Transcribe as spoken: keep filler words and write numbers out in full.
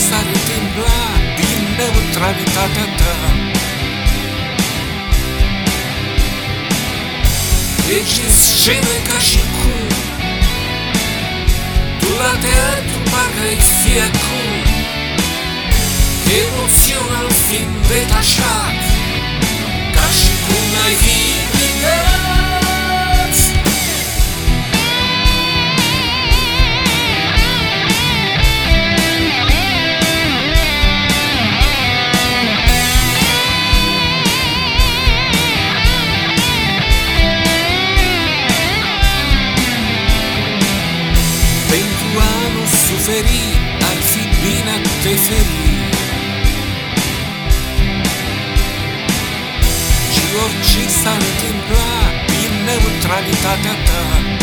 s-ar întâmpla din neutralitatea ta? Deci în scenă ca și cum tu la teatru parcă ai fi acum, emoțional fiind detașat, ca și cum n-ai fi gândat. Pentru a nu suferi, ar fi bine a te feri. Și orice s-ar întâmpla din neutralitatea ta,